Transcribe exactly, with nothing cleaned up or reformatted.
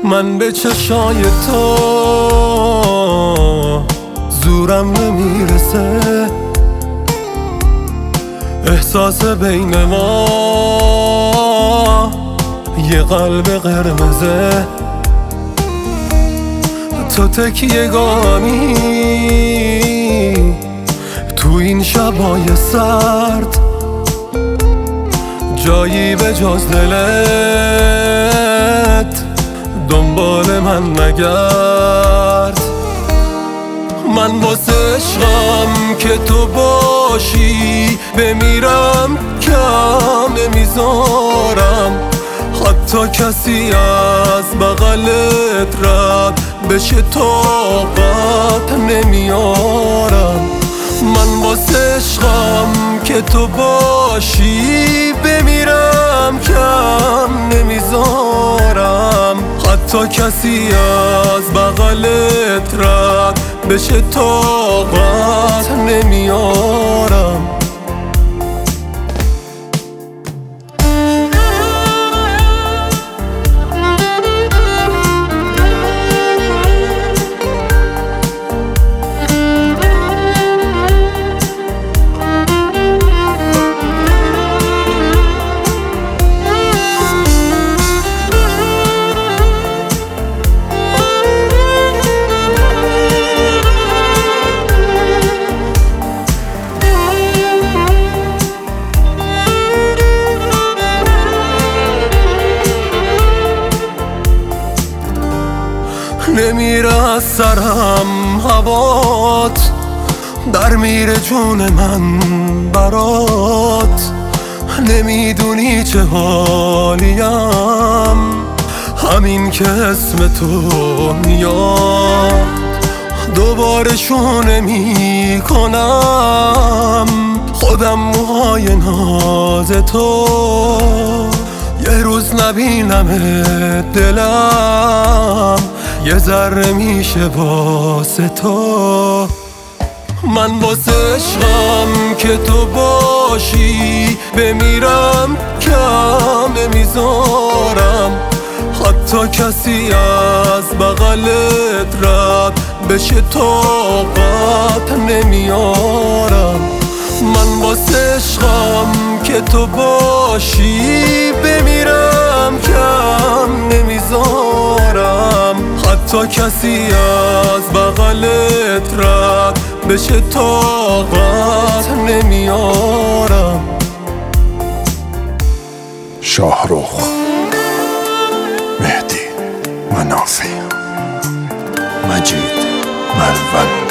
من به چشای تو زورم نمیرسه، احساس بین ما یه قلب قرمزه. تو تکیه گامی تو این شبای سرد، جایی به جز دلت دنبال من نگرد. من واسه عشقم که تو باشی بمیرم، کم نمیذارم حتی کسی از بغلت رد بشه، طاقت نمیارم. من واسه عشقم که تو باشی بمیرم، کم نمیذارم حتی کسی از بغلت رد بشه، طاقت نمیارم. نمیره از سرم هوات، در میره جون من برات. نمیدونی چه حالیم همین که اسم تو میاد. دوباره شونه میکنم خودم موهای ناز تو، یه روز نبینم دلم یه ذره میشه واسه تو. من واسه عشقم که تو باشی بمیرم، کم نمیذارم حتی کسی از بغلت رد بشه، طاقت نمیارم. من واسه عشقم که تو باشی بمیرم، کم نمیذارم حتی کسی از بغلت رد بشه، طاقت نمیارم. شاهرخ، مهدی منافی، مجید ملول.